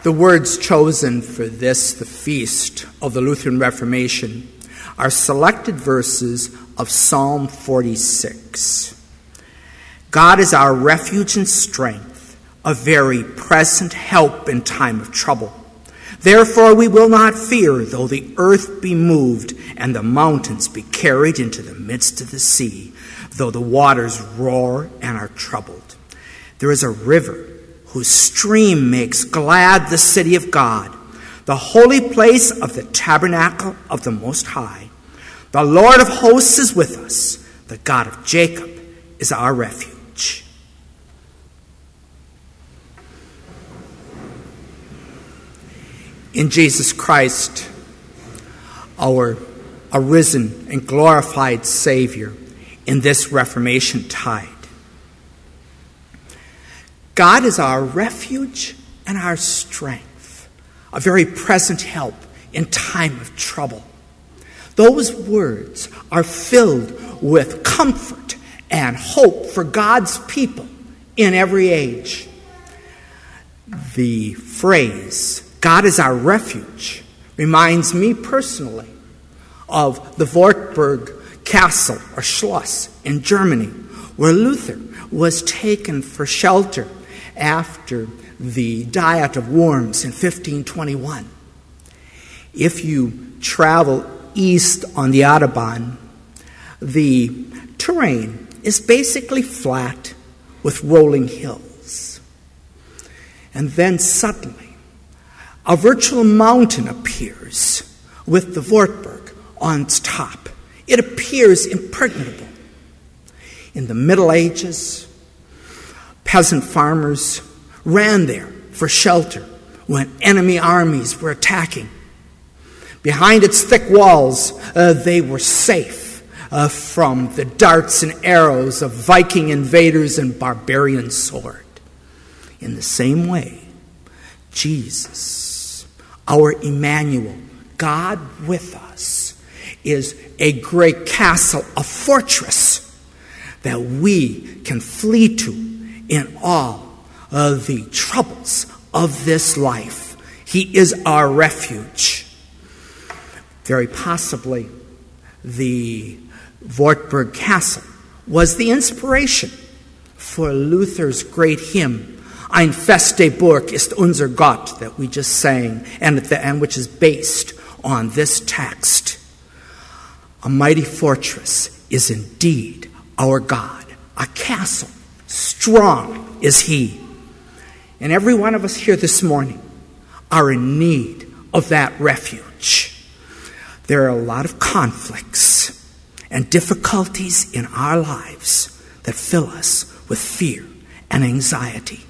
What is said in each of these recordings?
The words chosen for this, the feast of the Lutheran Reformation, are selected verses of Psalm 46. God is our refuge and strength, a very present help in time of trouble. Therefore we will not fear, though the earth be moved and the mountains be carried into the midst of the sea, though the waters roar and are troubled. There is a river whose stream makes glad the city of God, the holy place of the tabernacle of the Most High. The Lord of hosts is with us. The God of Jacob is our refuge. In Jesus Christ, our arisen and glorified Savior, in this Reformation tide, God is our refuge and our strength, a very present help in time of trouble. Those words are filled with comfort and hope for God's people in every age. The phrase, God is our refuge, reminds me personally of the Wartburg Castle or Schloss in Germany, where Luther was taken for shelter after the Diet of Worms in 1521. If you travel east on the Autobahn, the terrain is basically flat with rolling hills. And then suddenly, a virtual mountain appears with the Wartburg on its top. It appears impregnable. In the Middle Ages, peasant farmers ran there for shelter when enemy armies were attacking. Behind its thick walls, they were safe from the darts and arrows of Viking invaders and barbarian sword. In the same way, Jesus, our Emmanuel, God with us, is a great castle, a fortress that we can flee to in all of the troubles of this life. He is our refuge. Very possibly, the Wartburg Castle was the inspiration for Luther's great hymn, Ein feste Burg ist unser Gott, that we just sang, and which is based on this text. A mighty fortress is indeed our God, a castle, strong is He. And every one of us here this morning are in need of that refuge. There are a lot of conflicts and difficulties in our lives that fill us with fear and anxiety.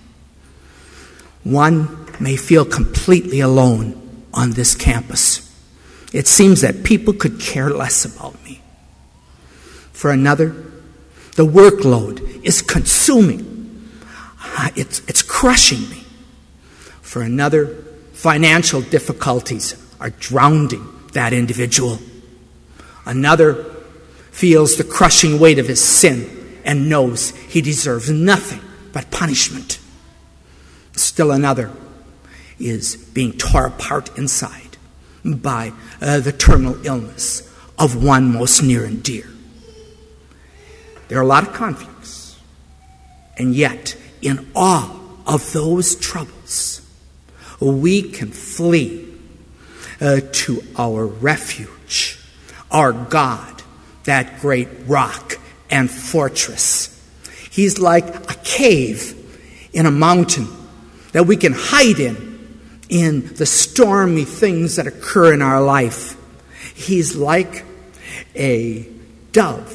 One may feel completely alone on this campus. It seems that people could care less about me. For another, the workload is consuming. It's crushing me. For another, financial difficulties are drowning that individual. Another feels the crushing weight of his sin and knows he deserves nothing but punishment. Still another is being torn apart inside by the terminal illness of one most near and dear. There are a lot of conflicts, and yet in all of those troubles, we can flee to our refuge, our God, that great rock and fortress. He's like a cave in a mountain that we can hide in the stormy things that occur in our life. He's like a dove.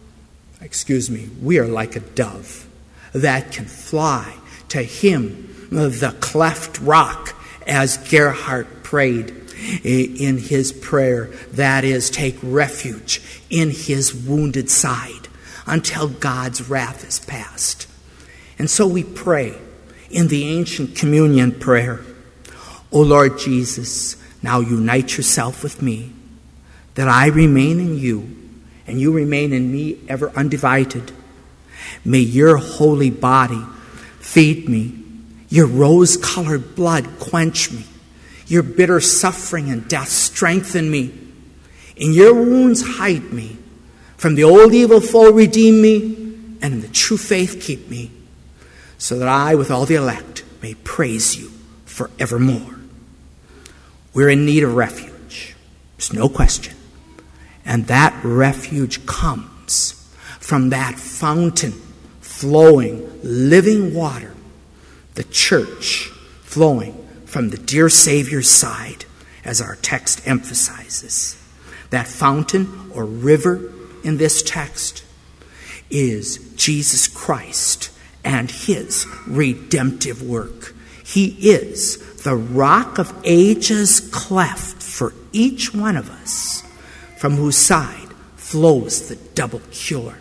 We are like a dove that can fly to Him, the cleft rock, as Gerhard prayed in his prayer, that is, take refuge in His wounded side until God's wrath is past. And so we pray in the ancient communion prayer, O Lord Jesus, now unite yourself with me, that I remain in you and you remain in me ever undivided. May your holy body feed me, Your rose-colored blood quench me. Your bitter suffering and death strengthen me. In your wounds hide me. From the old evil foe redeem me, and in the true faith keep me, so that I, with all the elect, may praise you forevermore. We're in need of refuge. There's no question. And that refuge comes from that fountain flowing living water, the church flowing from the dear Savior's side, as our text emphasizes. That fountain or river in this text is Jesus Christ and his redemptive work. He is the rock of ages cleft for each one of us, from whose side flows the double cure.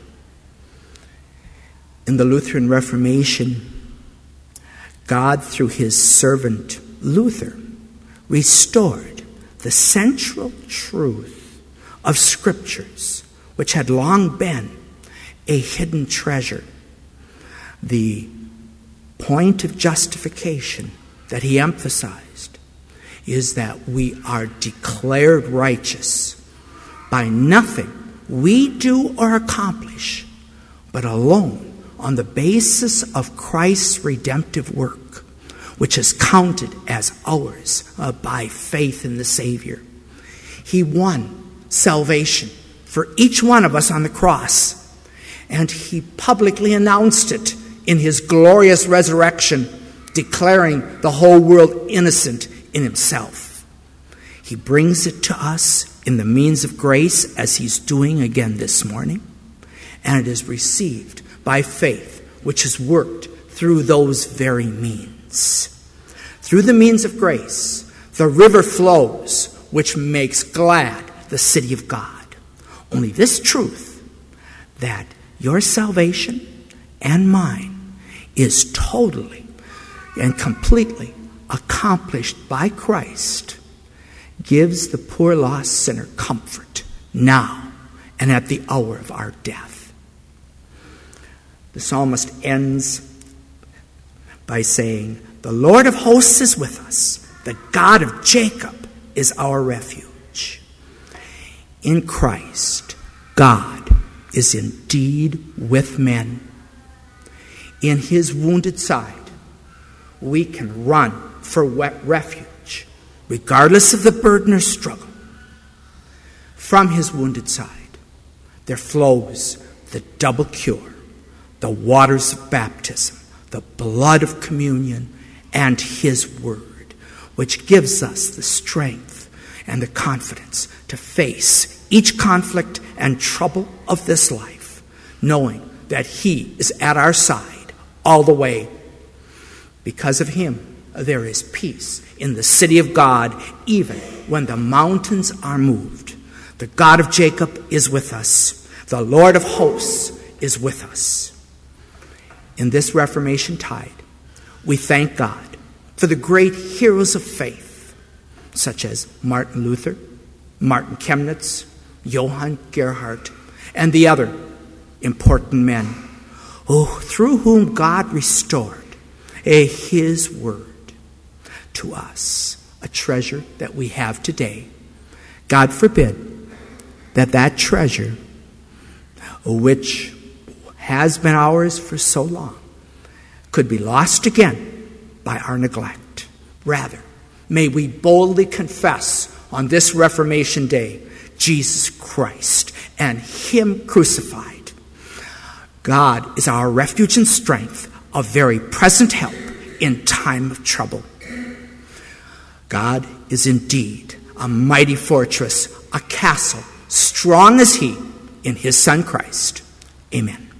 In the Lutheran Reformation, God, through his servant Luther, restored the central truth of Scriptures, which had long been a hidden treasure. The point of justification that he emphasized is that we are declared righteous by nothing we do or accomplish, but alone on the basis of Christ's redemptive work, which is counted as ours by faith in the Savior. He won salvation for each one of us on the cross, and he publicly announced it in his glorious resurrection, declaring the whole world innocent in himself. He brings it to us in the means of grace, as he's doing again this morning, and it is received by faith, which is worked through those very means. Through the means of grace, the river flows, which makes glad the city of God. Only this truth, that your salvation and mine is totally and completely accomplished by Christ, gives the poor lost sinner comfort now and at the hour of our death. The psalmist ends by saying, "The Lord of hosts is with us. The God of Jacob is our refuge." In Christ, God is indeed with men. In his wounded side, we can run for refuge, regardless of the burden or struggle. From his wounded side, there flows the double cure, the waters of baptism, the blood of communion, and his word, which gives us the strength and the confidence to face each conflict and trouble of this life, knowing that he is at our side all the way. Because of him, there is peace in the city of God, even when the mountains are moved. The God of Jacob is with us. The Lord of hosts is with us. In this Reformation tide, we thank God for the great heroes of faith, such as Martin Luther, Martin Chemnitz, Johann Gerhardt, and the other important men, through whom God restored his word to us, a treasure that we have today. God forbid that that treasure, which has been ours for so long, could be lost again by our neglect. Rather, may we boldly confess on this Reformation Day Jesus Christ and him crucified. God is our refuge and strength, a very present help in time of trouble. God is indeed a mighty fortress, a castle, strong as he in his Son Christ. Amen.